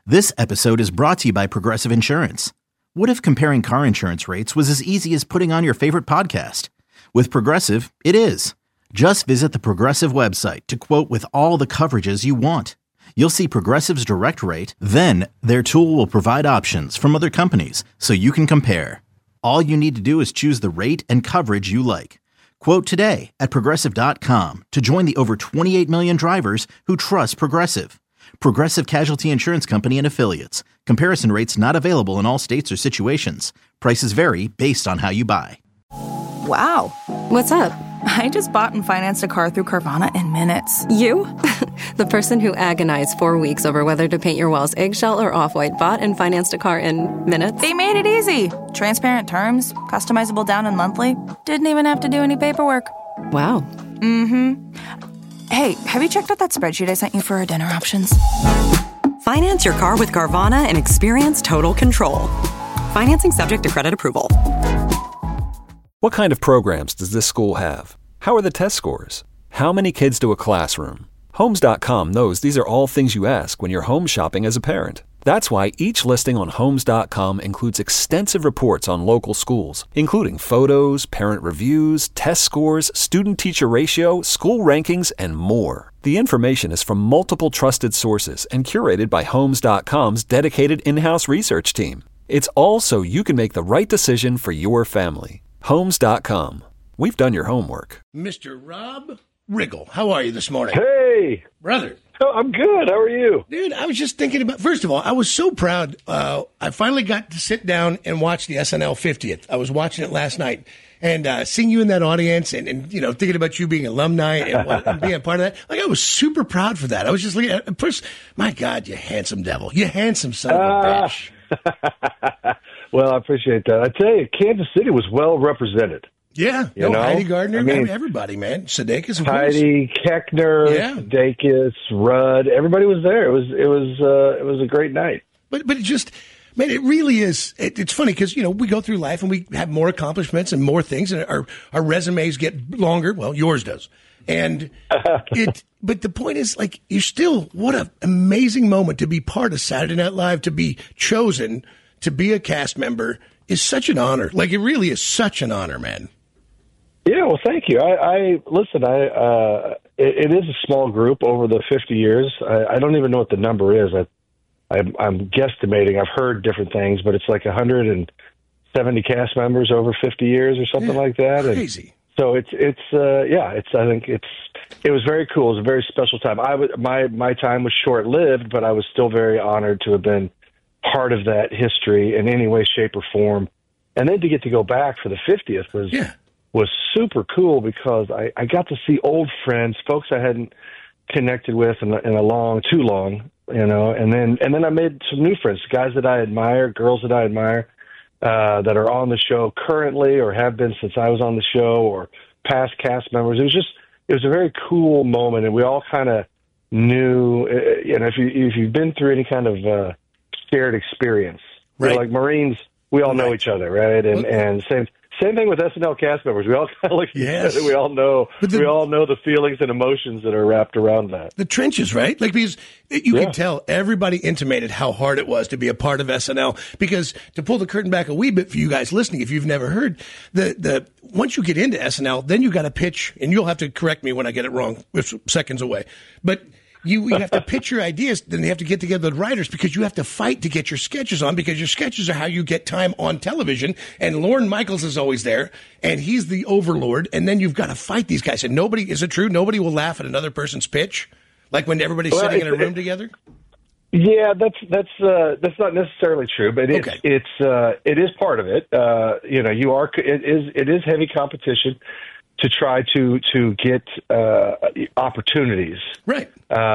This episode is brought to you by Progressive Insurance. What if comparing car insurance rates was as easy as putting on your favorite podcast? With Progressive, it is. Just visit the Progressive website to quote with all the coverages you want. You'll see Progressive's direct rate, then their tool will provide options from other companies so you can compare. All you need to do is choose the rate and coverage you like. Quote today at Progressive.com to join the over 28 million drivers who trust Progressive. Progressive Casualty Insurance Company and Affiliates. Comparison rates not available in all states or situations. Prices vary based on how you buy. Wow. What's up? I just bought and financed a car through Carvana in minutes. You? The person who agonized 4 weeks over whether to paint your walls eggshell or off-white bought and financed a car in minutes? They made it easy. Transparent terms, customizable down and monthly. Didn't even have to do any paperwork. Wow. Mm-hmm. Hey, have you checked out that spreadsheet I sent you for our dinner options? Finance your car with Carvana and experience total control. Financing subject to credit approval. What kind of programs does this school have? How are the test scores? How many kids do a classroom? Homes.com knows these are all things you ask when you're home shopping as a parent. That's why each listing on Homes.com includes extensive reports on local schools, including photos, parent reviews, test scores, student-teacher ratio, school rankings, and more. The information is from multiple trusted sources and curated by Homes.com's dedicated in-house research team. It's all so you can make the right decision for your family. Homes.com. We've done your homework. Mr. Rob Riggle, how are you this morning? Hey. Brother. Oh, I'm good. How are you? Dude, I was just thinking about, first of all, I was so proud. I finally got to sit down and watch the SNL 50th. I was watching it last night. And seeing you in that audience and you know, thinking about you being alumni and being a part of that, like I was super proud for that. I was just looking at first, my God, you handsome devil. You handsome son of a bitch. Well, I appreciate that. I tell you, Kansas City was well represented. Yeah, you know? Heidi Gardner, I mean, everybody, man. Sudeikis, of Heidi, Keckner, Sudeikis, Rudd, everybody was there. It was a great night. But it just, man, it really is. It's funny because, you know, we go through life and we have more accomplishments and more things, and our resumes get longer. Well, yours does. And but the point is, like, you're still, what an amazing moment to be part of Saturday Night Live, to be chosen to be a cast member is such an honor. Like, it really is such an honor, man. Yeah, well, thank you. Listen. It is a small group over the 50 years. I don't even know what the number is. I'm guesstimating. I've heard different things, but it's like 170 cast members over 50 years or something like that. Crazy. And so I think it was very cool. It was a very special time. My time was short lived, but I was still very honored to have been part of that history in any way, shape, or form. And then to get to go back for the 50th was super cool because I got to see old friends, folks I hadn't connected with in too long, you know, and then I made some new friends, guys that I admire, girls that I admire, that are on the show currently or have been since I was on the show, or past cast members. It was a very cool moment, and we all kind of knew, you know, if you've been through any kind of shared experience, right? You know, like Marines, we all know each other, right? And same thing with SNL cast members. We all kind of look at each other. We all know the feelings and emotions that are wrapped around that. The trenches, right? Like, because you can tell everybody intimated how hard it was to be a part of SNL. Because to pull the curtain back a wee bit for you guys listening, if you've never heard, the once you get into SNL, then you got to pitch, and you'll have to correct me when I get it wrong. It's seconds away, but. You have to pitch your ideas, then you have to get together the writers because you have to fight to get your sketches on, because your sketches are how you get time on television. And Lorne Michaels is always there, and he's the overlord. And then you've got to fight these guys. And is it true? Nobody will laugh at another person's pitch, like when everybody's sitting in a room together. Yeah, that's not necessarily true, but it is part of it. You know, it is heavy competition to try to get opportunities, right?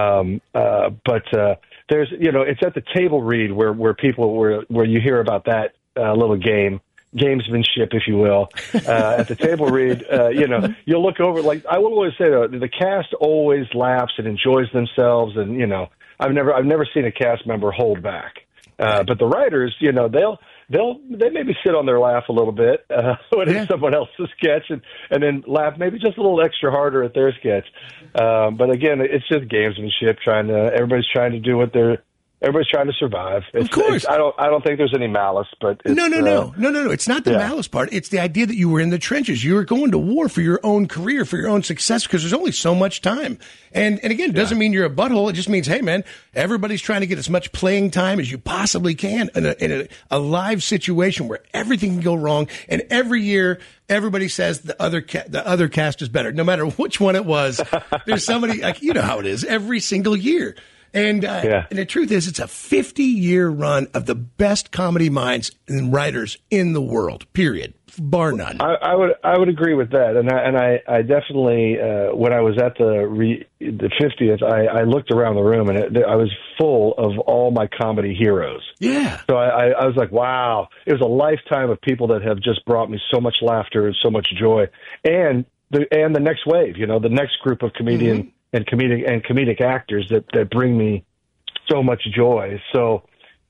But there's, you know, it's at the table read where you hear about that little gamesmanship, if you will. At the table read, you know, you'll look over. Like I will always say, the cast always laughs and enjoys themselves, and you know, I've never seen a cast member hold back. But the writers, you know, they maybe sit on their laugh a little bit when it's someone else's sketch, and then laugh maybe just a little extra harder at their sketch. But again, it's just gamesmanship. Everybody's trying to do what they're Everybody's trying to survive. Of course. I don't think there's any malice, but No. It's not the malice part. It's the idea that you were in the trenches. You were going to war for your own career, for your own success, because there's only so much time. And again, it doesn't mean you're a butthole. It just means, hey, man, everybody's trying to get as much playing time as you possibly can in a live situation where everything can go wrong. And every year, everybody says the other cast is better. No matter which one it was, there's somebody, like, you know how it is, every single year. And the truth is, it's a 50-year run of the best comedy minds and writers in the world, period, bar none. I would agree with that. And I definitely, when I was at the 50th, I looked around the room, and I was full of all my comedy heroes. Yeah. So I was like, wow. It was a lifetime of people that have just brought me so much laughter and so much joy. And the next wave, the next group of comedians. Mm-hmm. And comedic actors that bring me so much joy. So,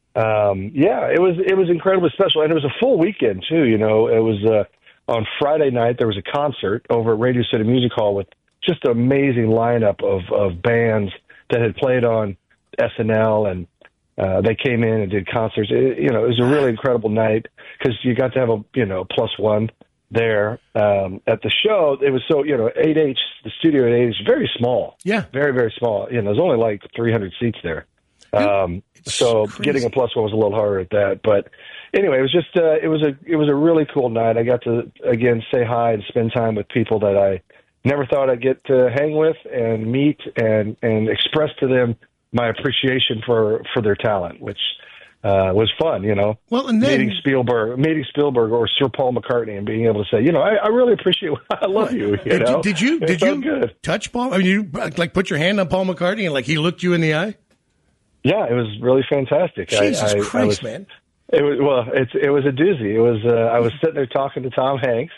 it was incredibly special, and it was a full weekend too. It was on Friday night. There was a concert over at Radio City Music Hall with just an amazing lineup of bands that had played on SNL, and they came in and did concerts. It was a really incredible night because you got to have a plus one there at the show. It was 8H, the studio at 8H, very small. Yeah. Very, very small. There's only like 300 seats there. So crazy. Getting a plus one was a little harder at that. But anyway, it was just, it was a really cool night. I got to, again, say hi and spend time with people that I never thought I'd get to hang with and meet and express to them my appreciation for their talent, which was fun, Well, and then meeting Spielberg or Sir Paul McCartney and being able to say, I really appreciate. I love you. Did you touch Paul? I mean, you put your hand on Paul McCartney and he looked you in the eye? Yeah, it was really fantastic. Jesus Christ, man! It was a doozy. It was I was sitting there talking to Tom Hanks.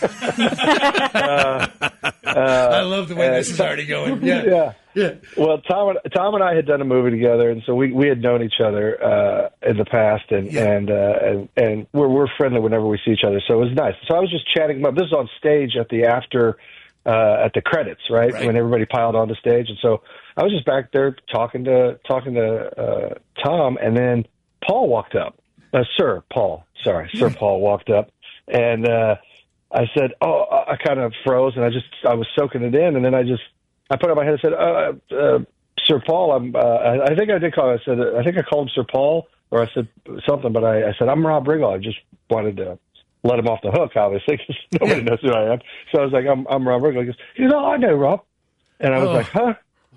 I love the way this is already going. Yeah. Well, Tom and I had done a movie together, and so we had known each other in the past, and we're friendly whenever we see each other. So it was nice. So I was just chatting about this is on stage at the credits, right? When everybody piled onto stage, and so I was just back there talking to Tom, and then Paul walked up. Sir Paul walked up, and I said, I kind of froze, and I was soaking it in, and then I put up my head and said, Sir Paul, I think I did call him. I think I called him Sir Paul, or I said something, but I said, I'm Rob Riggle. I just wanted to let him off the hook, obviously, because nobody knows who I am. So I was like, I'm Rob Riggle. He goes, I know Rob. And I was like, huh?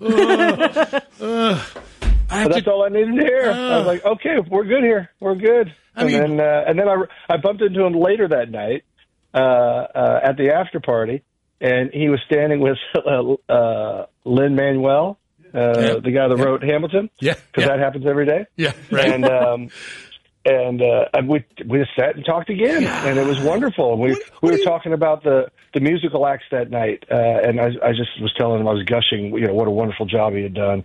That's all I needed to hear. I was like, okay, we're good here. We're good. Then I bumped into him later that night at the after party, and he was standing with Lin-Manuel, the guy that wrote Hamilton. Yeah, because that happens every day. Yeah, right. And we just sat and talked again, and it was wonderful. We were talking about the musical acts that night, and I just was telling him I was gushing, what a wonderful job he had done,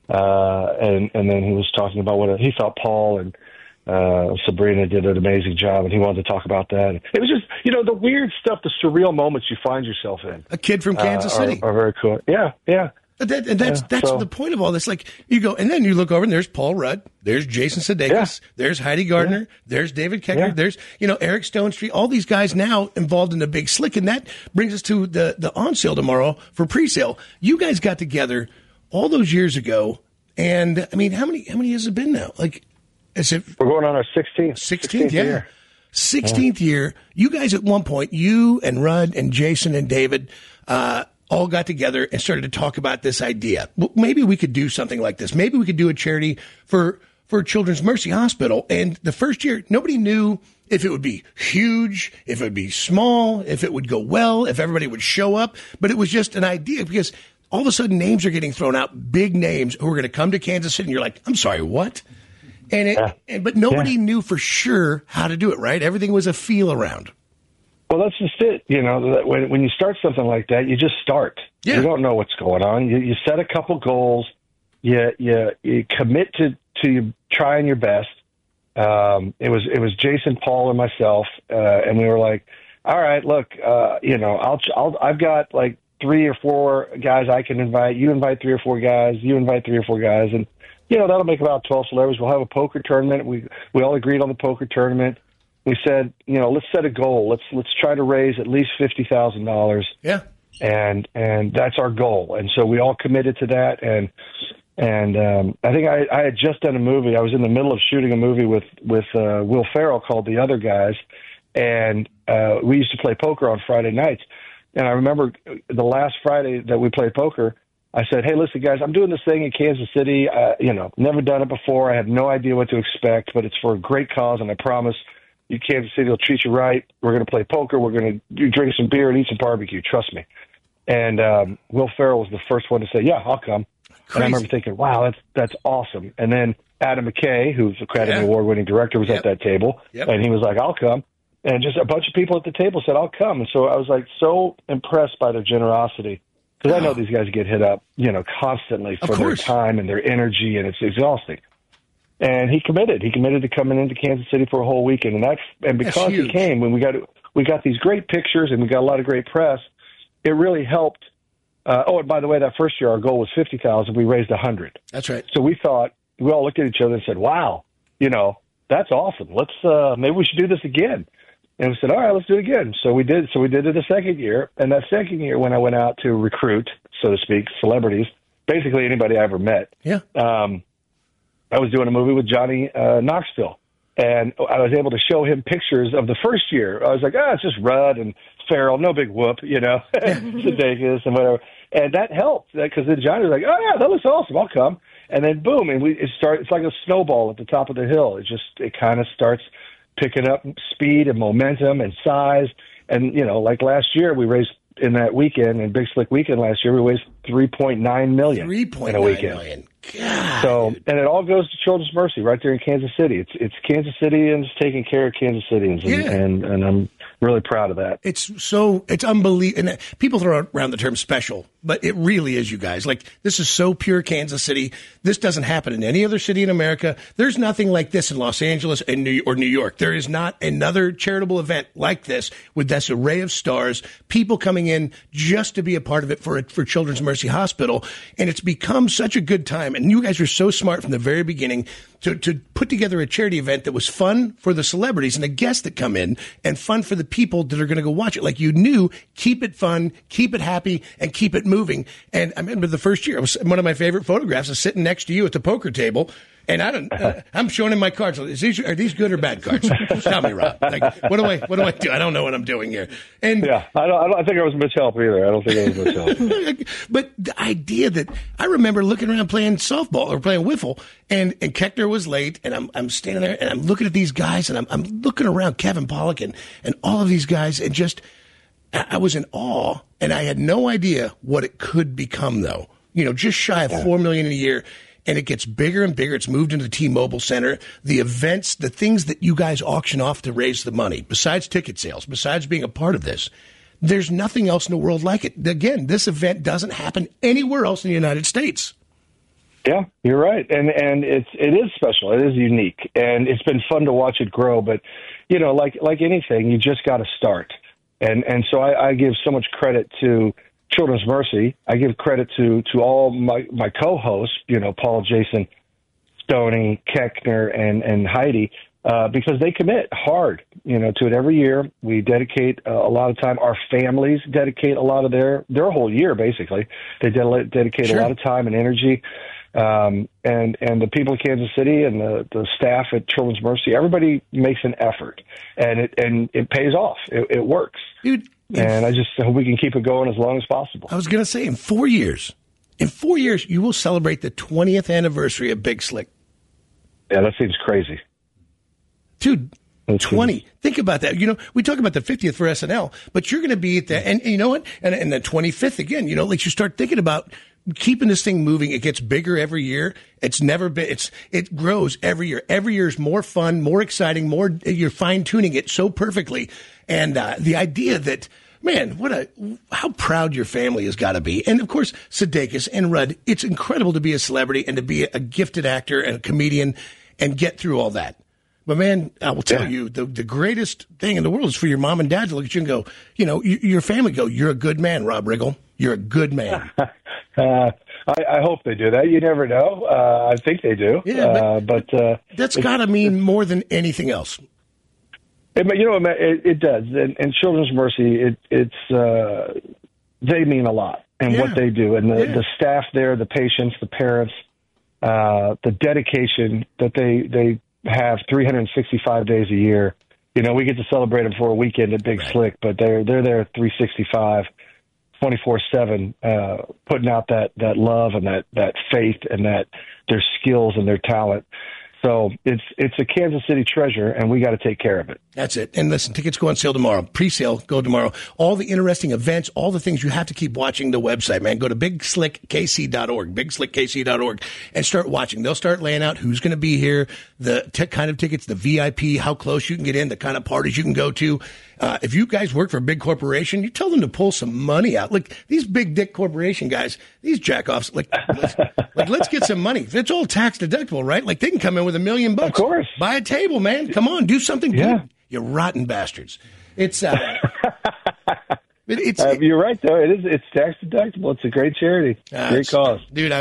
and then he was talking about what he thought Paul and Sabrina did an amazing job, and he wanted to talk about that. It was just, the weird stuff, the surreal moments you find yourself in. A kid from Kansas City are very cool. Yeah. That's the point of all this. Like, you go, and then you look over, and there's Paul Rudd, there's Jason Sudeikis, there's Heidi Gardner, there's David Koechner, there's Eric Stonestreet, all these guys now involved in the Big Slick, and that brings us to the on sale tomorrow for pre-sale. You guys got together all those years ago, and I mean, how many has it been now? Like, we're going on our 16th. 16th year. 16th year. You guys at one point, you and Rudd and Jason and David, all got together and started to talk about this idea. Well, maybe we could do something like this. Maybe we could do a charity for Children's Mercy Hospital. And the first year, nobody knew if it would be huge, if it would be small, if it would go well, if everybody would show up. But it was just an idea because all of a sudden names are getting thrown out, big names who are going to come to Kansas City. And you're like, I'm sorry, what? But nobody knew for sure how to do it, right? Everything was a feel around. Well, that's just it. When you start something like that, you just start. Yeah. You don't know what's going on. You set a couple goals. You commit to trying your best. It was Jason, Paul, and myself, and we were like, all right, look, I've got like 3 or 4 guys I can invite. You invite 3 or 4 guys. You invite 3 or 4 guys, and that'll make about 12 celebrities. We'll have a poker tournament. We all agreed on the poker tournament. We said, let's set a goal. Let's try to raise at least $50,000. Yeah. And that's our goal. And so we all committed to that. And I think I had just done a movie. I was in the middle of shooting a movie with Will Ferrell called The Other Guys. And we used to play poker on Friday nights. And I remember the last Friday that we played poker, I said, hey, listen, guys, I'm doing this thing in Kansas City. Never done it before. I have no idea what to expect, but it's for a great cause, and I promise you Kansas City will treat you right. We're going to play poker. We're going to drink some beer and eat some barbecue. Trust me. And Will Ferrell was the first one to say, yeah, I'll come. Crazy. And I remember thinking, wow, that's awesome. And then Adam McKay, who's the Academy Award-winning director, was at that table, and he was like, I'll come. And just a bunch of people at the table said, I'll come. And so I was like so impressed by their generosity. Because I know these guys get hit up, constantly for their time and their energy, and it's exhausting. And he committed. He committed to coming into Kansas City for a whole weekend, and because he came, when we got these great pictures and we got a lot of great press, it really helped. And by the way, that first year our goal was $50,000. We raised $100,000. That's right. So we all looked at each other and said, "Wow, that's awesome. Let's maybe we should do this again." And we said, all right, let's do it again. So we did. So we did it the second year. And that second year, when I went out to recruit, so to speak, celebrities, basically anybody I ever met, I was doing a movie with Johnny Knoxville. And I was able to show him pictures of the first year. I was like, it's just Rudd and Farrell, no big whoop, Sudeikis and whatever. And that helped, because then Johnny was like, oh, yeah, that looks awesome. I'll come. And then, boom, and it's like a snowball at the top of the hill. It kind of starts picking up speed and momentum and size. And, like last year, we raised in that weekend, in Big Slick Weekend last year, we raised $3.9 million in a weekend. Million. God. So, and it all goes to Children's Mercy right there in Kansas City. It's Kansas Cityans taking care of Kansas Cityans, and I'm really proud of that. It's unbelievable. And people throw around the term special, but it really is, you guys. Like, this is so pure Kansas City. This doesn't happen in any other city in America. There's nothing like this in Los Angeles or New York. There is not another charitable event like this with this array of stars, people coming in just to be a part of it for Children's Mercy Hospital. And it's become such a good time. And you guys are so smart from the very beginning to put together a charity event that was fun for the celebrities and the guests that come in, and fun for the people that are going to go watch it. Like you knew, keep it fun, keep it happy, and keep it moving. And I remember the first year, one of my favorite photographs is sitting next to you at the poker table. And I'm showing him my cards. Are these good or bad cards? Tell me, Rob. Like, what do I do? I don't know what I'm doing here. And I don't think I was much help either. I don't think I was much help. But the idea that I remember looking around playing softball or playing wiffle, and Keckner was late, and I'm standing there and I'm looking at these guys, and I'm looking around Kevin Pollak and all of these guys, and just I was in awe, and I had no idea what it could become, though. Just shy of $4 million a year. And it gets bigger and bigger. It's moved into the T-Mobile Center. The events, the things that you guys auction off to raise the money, besides ticket sales, besides being a part of this, there's nothing else in the world like it. Again, this event doesn't happen anywhere else in the United States. Yeah, you're right. And it is special. It is unique. And it's been fun to watch it grow. But, like anything, you just got to start. And so I give so much credit to Children's Mercy. I give credit to all my co-hosts, Paul, Jason, Stoney, Keckner, and Heidi, because they commit hard, to it every year. We dedicate a lot of time. Our families dedicate a lot of their whole year, basically. They dedicate a lot of time and energy. And the people of Kansas City and the staff at Children's Mercy, everybody makes an effort, and it pays off. It works. Dude. And I just hope we can keep it going as long as possible. I was going to say, in 4 years, you will celebrate the 20th anniversary of Big Slick. Yeah, that seems crazy. Dude, 20. Think about that. We talk about the 50th for SNL, but you're going to be at that. And you know what? And the 25th again, like you start thinking about keeping this thing moving. It gets bigger every year. It's never been, it grows every year. Every year is more fun, more exciting, you're fine tuning it so perfectly. And the idea that, man, how proud your family has got to be. And of course, Sudeikis and Rudd, it's incredible to be a celebrity and to be a gifted actor and a comedian and get through all that. But man, I will tell you, the greatest thing in the world is for your mom and dad to look at you and go, your family go, you're a good man, Rob Riggle. You're a good man. I hope they do that. You never know. I think they do. Yeah, but that's got to mean more than anything else. It does. And Children's Mercy, they mean a lot and what they do. And the staff there, the patients, the parents, the dedication that they have 365 days a year. We get to celebrate them for a weekend at Big Slick, but they're there 365, 24/7, putting out that love and that faith and that their skills and their talent. So it's a Kansas City treasure, and we got to take care of it. That's it. And listen, tickets go on sale tomorrow. Pre-sale go tomorrow. All the interesting events, all the things you have to keep watching the website, man. Go to bigslickkc.org, bigslickkc.org, and start watching. They'll start laying out who's going to be here, the kind of tickets, the VIP, how close you can get in, the kind of parties you can go to. If you guys work for a big corporation, you tell them to pull some money out. Like these big dick corporation guys, these jackoffs, let's get some money. It's all tax deductible, right? Like they can come in with $1 million. Of course. Buy a table, man. Come on, do something good. You rotten bastards. It's you're right though. It's tax deductible. It's a great charity. Great cause. Dude,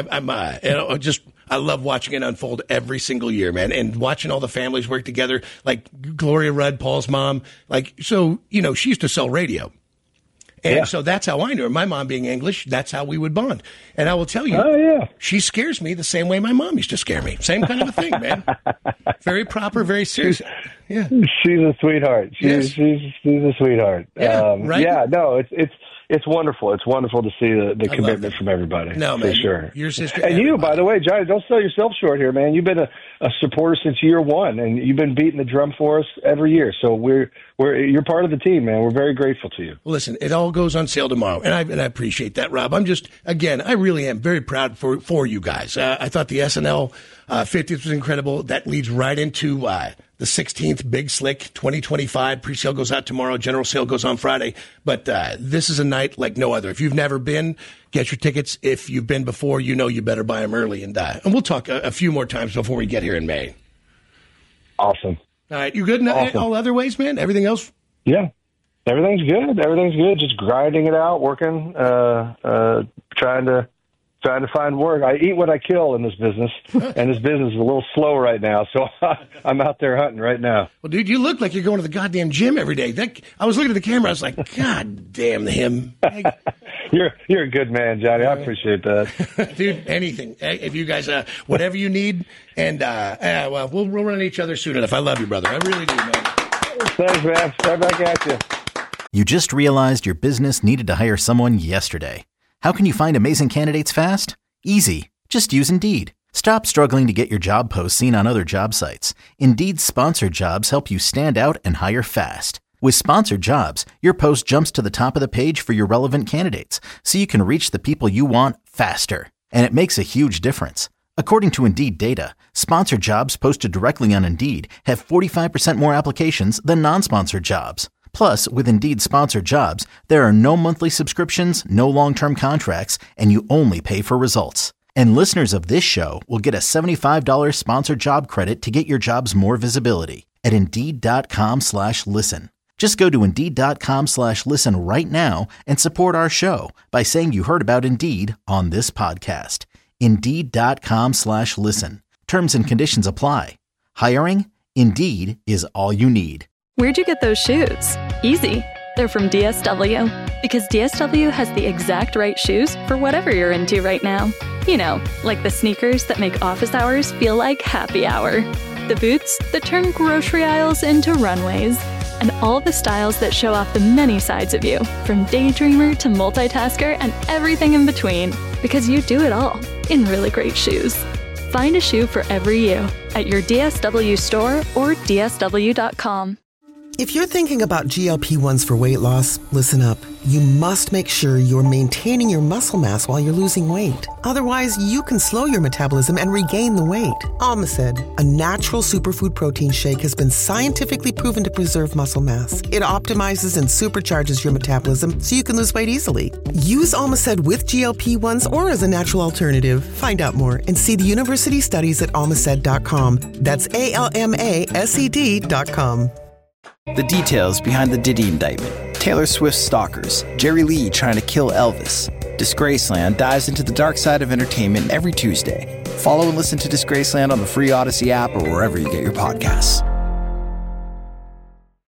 I love watching it unfold every single year, man, and watching all the families work together, like Gloria Rudd, Paul's mom. She used to sell radio. And so that's how I knew her. My mom being English, that's how we would bond. And I will tell you, she scares me the same way my mom used to scare me. Same kind of a thing, man. Very proper, very serious. Yeah. She's a sweetheart. She's a sweetheart. Yeah, right? Yeah, no, it's wonderful. It's wonderful to see the commitment from everybody. No, man. For sure. Your sister. And you, by the way, Johnny, don't sell yourself short here, man. You've been a supporter since year one, and you've been beating the drum for us every year. So you're part of the team, man. We're very grateful to you. Well, listen, it all goes on sale tomorrow, and I appreciate that, Rob. I really am very proud for you guys. I thought the SNL 50th was incredible. That leads right into the 16th Big Slick 2025. Pre-sale goes out tomorrow. General sale goes on Friday. But this is a night like no other. If you've never been, get your tickets. If you've been before, you better buy them early. And we'll talk a few more times before we get here in May. Awesome. All right. You good in all other ways, man? Everything else? Yeah. Everything's good. Just grinding it out, working, trying to find work. I eat what I kill in this business, and this business is a little slow right now, so I'm out there hunting right now. Well, dude, you look like you're going to the goddamn gym every day. I was looking at the camera. I was like, God damn him. You're a good man, Johnny. I appreciate that. Dude, anything. If you guys, whatever you need, and we'll run each other soon enough. I love you, brother. I really do, man. Thanks, man. Right back at you. You just realized your business needed to hire someone yesterday. How can you find amazing candidates fast? Easy. Just use Indeed. Stop struggling to get your job posts seen on other job sites. Indeed's sponsored jobs help you stand out and hire fast. With sponsored jobs, your post jumps to the top of the page for your relevant candidates, so you can reach the people you want faster. And it makes a huge difference. According to Indeed data, sponsored jobs posted directly on Indeed have 45% more applications than non-sponsored jobs. Plus, with Indeed sponsored jobs, there are no monthly subscriptions, no long-term contracts, and you only pay for results. And listeners of this show will get a $75 sponsored job credit to get your jobs more visibility at Indeed.com/listen. Just go to Indeed.com/listen right now and support our show by saying you heard about Indeed on this podcast. Indeed.com/listen. Terms and conditions apply. Hiring? Indeed is all you need. Where'd you get those shoes? Easy. They're from DSW. Because DSW has the exact right shoes for whatever you're into right now. Like the sneakers that make office hours feel like happy hour. The boots that turn grocery aisles into runways. And all the styles that show off the many sides of you, from daydreamer to multitasker and everything in between. Because you do it all in really great shoes. Find a shoe for every you at your DSW store or DSW.com. If you're thinking about GLP-1s for weight loss, listen up. You must make sure you're maintaining your muscle mass while you're losing weight. Otherwise, you can slow your metabolism and regain the weight. Almacid, a natural superfood protein shake, has been scientifically proven to preserve muscle mass. It optimizes and supercharges your metabolism so you can lose weight easily. Use Almacid with GLP-1s or as a natural alternative. Find out more and see the university studies at almacid.com. That's ALMASED.com. The details behind the Diddy indictment, Taylor Swift's stalkers, Jerry Lee trying to kill Elvis. Disgraceland dives into the dark side of entertainment every Tuesday. Follow and listen to Disgraceland on the free Odyssey app or wherever you get your podcasts.